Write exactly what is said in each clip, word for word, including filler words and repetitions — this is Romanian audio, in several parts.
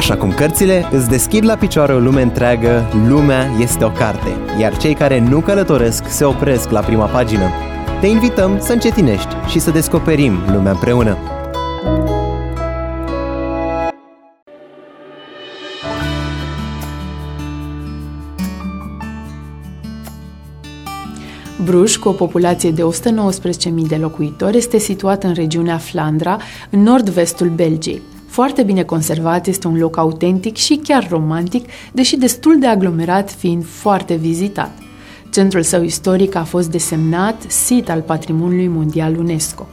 Așa cum cărțile îți deschid la picioare o lume întreagă, lumea este o carte, iar cei care nu călătoresc se opresc la prima pagină. Te invităm să încetinești și să descoperim lumea împreună. Bruges, cu o populație de o sută nouăsprezece mii de locuitori, este situat în regiunea Flandra, în nord-vestul Belgiei. Foarte bine conservat, este un loc autentic și chiar romantic, deși destul de aglomerat, fiind foarte vizitat. Centrul său istoric a fost desemnat sit al Patrimoniului Mondial UNESCO.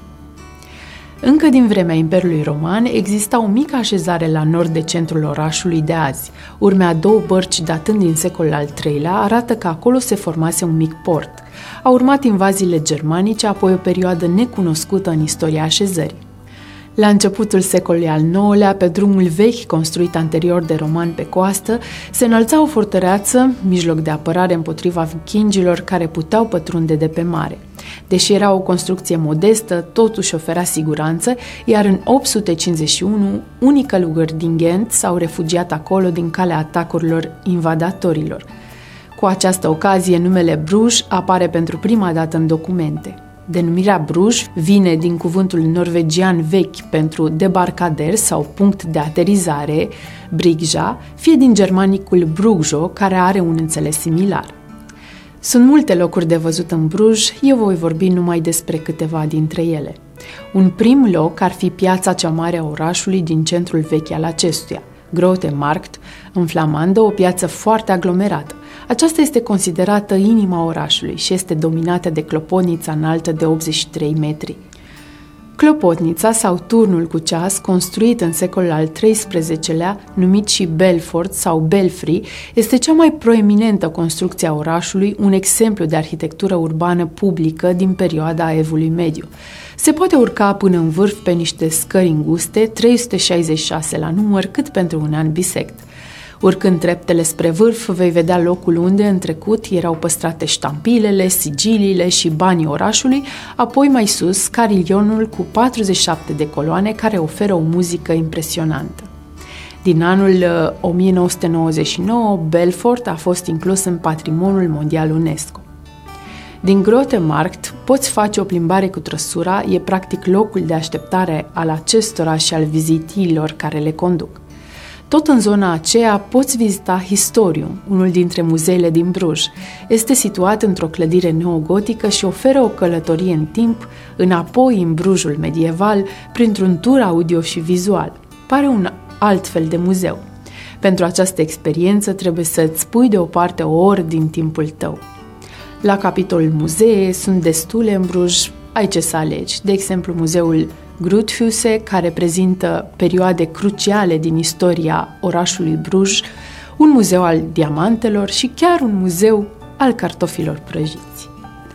Încă din vremea Imperiului Roman exista o mică așezare la nord de centrul orașului de azi. Urme a două bărci datând din secolul al treilea arată că acolo se formase un mic port. Au urmat invaziile germanice, apoi o perioadă necunoscută în istoria așezării. La începutul secolului al nouălea, pe drumul vechi construit anterior de romani pe coastă, se înălța o fortăreață, mijloc de apărare împotriva vikingilor care puteau pătrunde de pe mare. Deși era o construcție modestă, totuși oferea siguranță, iar în opt sute cincizeci și unu, unii călugări din Ghent s-au refugiat acolo din calea atacurilor invadatorilor. Cu această ocazie, numele Bruges apare pentru prima dată în documente. Denumirea Bruges vine din cuvântul norvegian vechi pentru debarcader sau punct de aterizare, brigja, fie din germanicul brugjo, care are un înțeles similar. Sunt multe locuri de văzut în Bruges, eu voi vorbi numai despre câteva dintre ele. Un prim loc ar fi piața cea mare a orașului din centrul vechi al acestuia, Grote Markt, în flamandă, o piață foarte aglomerată. Aceasta este considerată inima orașului și este dominată de clopotnița înaltă de optzeci și trei metri. Clopotnița sau turnul cu ceas, construit în secolul al treisprezecelea, numit și Belfort sau Belfry, este cea mai proeminentă construcție a orașului, un exemplu de arhitectură urbană publică din perioada Evului Mediu. Se poate urca până în vârf pe niște scări înguste, trei sute șaizeci și șase la număr, cât pentru un an bisect. Urcând treptele spre vârf, vei vedea locul unde, în trecut, erau păstrate ștampilele, sigiliile și banii orașului, apoi mai sus, carilionul cu patruzeci și șapte de coloane care oferă o muzică impresionantă. Din anul o mie nouă sute nouăzeci și nouă, Belfort a fost inclus în Patrimoniul Mondial UNESCO. Din Grote Markt poți face o plimbare cu trăsura, e practic locul de așteptare al acestora și al vizitiilor care le conduc. Tot în zona aceea poți vizita Historium, unul dintre muzeele din Bruges. Este situat într-o clădire neogotică și oferă o călătorie în timp, înapoi în Brugesul medieval, printr-un tur audio și vizual. Pare un alt fel de muzeu. Pentru această experiență trebuie să-ți pui deoparte o oră din timpul tău. La capitolul muzee sunt destule în Bruges, ai ce să alegi. De exemplu, muzeul Groothuise, care prezintă perioade cruciale din istoria orașului Bruges, un muzeu al diamantelor și chiar un muzeu al cartofilor prăjiți.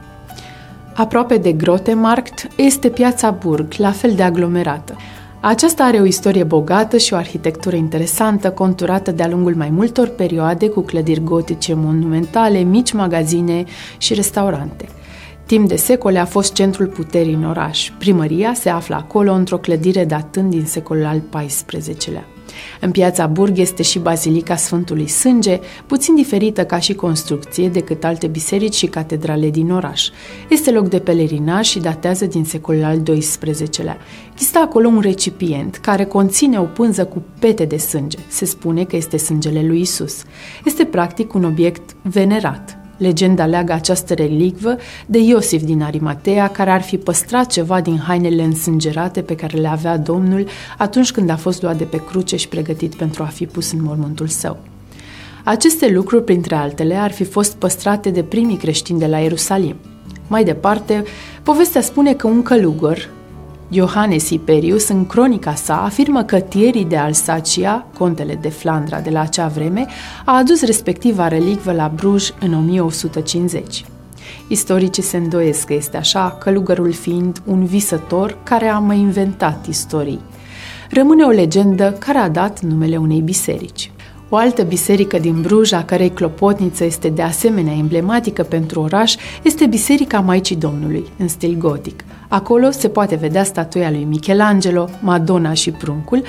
Aproape de Grote Markt este piața Burg, la fel de aglomerată. Aceasta are o istorie bogată și o arhitectură interesantă, conturată de-a lungul mai multor perioade, cu clădiri gotice monumentale, mici magazine și restaurante. Timp de secole a fost centrul puterii în oraș. Primăria se află acolo, într-o clădire datând din secolul al paisprezecelea. În piața Burg este și Bazilica Sfântului Sânge, puțin diferită ca și construcție decât alte biserici și catedrale din oraș. Este loc de pelerinaj și datează din secolul al doisprezecelea. Există acolo un recipient care conține o pânză cu pete de sânge. Se spune că este sângele lui Isus. Este practic un obiect venerat. Legenda leagă această relicvă de Iosif din Arimatea, care ar fi păstrat ceva din hainele însângerate pe care le avea Domnul atunci când a fost luat de pe cruce și pregătit pentru a fi pus în mormântul său. Aceste lucruri, printre altele, ar fi fost păstrate de primii creștini de la Ierusalim. Mai departe, povestea spune că un călugăr, Iohannes Iperius, în cronica sa, afirmă că Thierry de Alsacia, contele de Flandra de la acea vreme, a adus respectiva relicvă la Bruges în o mie o sută cincizeci. Istoricii se îndoiesc că este așa, călugărul fiind un visător care a mai inventat istorii. Rămâne o legendă care a dat numele unei biserici. O altă biserică din Bruges, a cărei clopotniță este de asemenea emblematică pentru oraș, este Biserica Maicii Domnului, în stil gotic. Acolo se poate vedea statuia lui Michelangelo, Madonna și pruncul,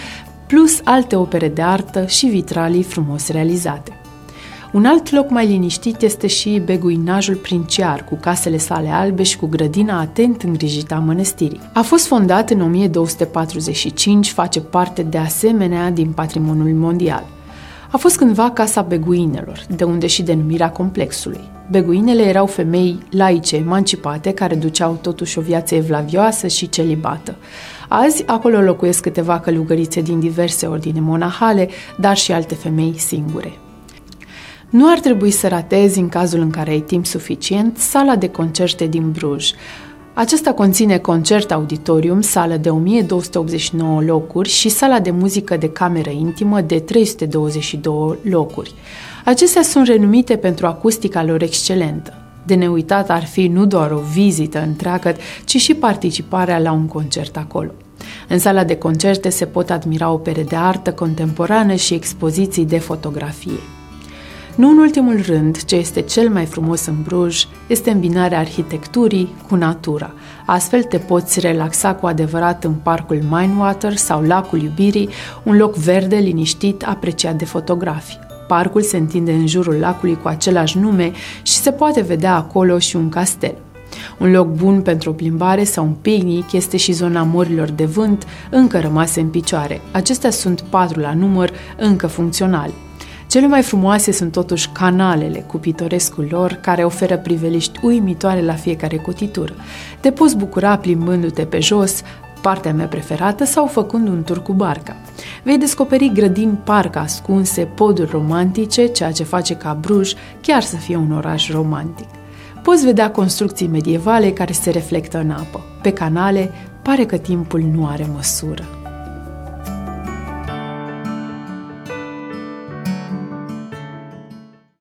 plus alte opere de artă și vitralii frumos realizate. Un alt loc mai liniștit este și beguinajul princiar, cu casele sale albe și cu grădina atent îngrijită a mănăstirii. A fost fondat în o mie două sute patruzeci și cinci, face parte de asemenea din patrimoniul mondial. A fost cândva casa beguinelor, de unde și denumirea complexului. Beguinele erau femei laice emancipate care duceau totuși o viață evlavioasă și celibată. Azi, acolo locuiesc câteva călugărițe din diverse ordine monahale, dar și alte femei singure. Nu ar trebui să ratezi, în cazul în care ai timp suficient, sala de concerte din Bruj. Aceasta conține concert auditorium, sală de o mie două sute optzeci și nouă locuri și sala de muzică de cameră intimă de trei sute douăzeci și două locuri. Acestea sunt renumite pentru acustica lor excelentă. De neuitat ar fi nu doar o vizită întreagă, ci și participarea la un concert acolo. În sala de concerte se pot admira opere de artă contemporană și expoziții de fotografie. Nu în ultimul rând, ce este cel mai frumos în Bruj este îmbinarea arhitecturii cu natura. Astfel te poți relaxa cu adevărat în parcul Minewater sau lacul Iubirii, un loc verde, liniștit, apreciat de fotografi. Parcul se întinde în jurul lacului cu același nume și se poate vedea acolo și un castel. Un loc bun pentru o plimbare sau un picnic este și zona morilor de vânt, încă rămase în picioare. Acestea sunt patru la număr, încă funcționale. Cele mai frumoase sunt totuși canalele cu pitorescul lor, care oferă priveliști uimitoare la fiecare cotitură. Te poți bucura plimbându-te pe jos, partea mea preferată, sau făcând un tur cu barca. Vei descoperi grădini, parc ascunse, poduri romantice, ceea ce face ca Bruj chiar să fie un oraș romantic. Poți vedea construcții medievale care se reflectă în apă. Pe canale pare că timpul nu are măsură.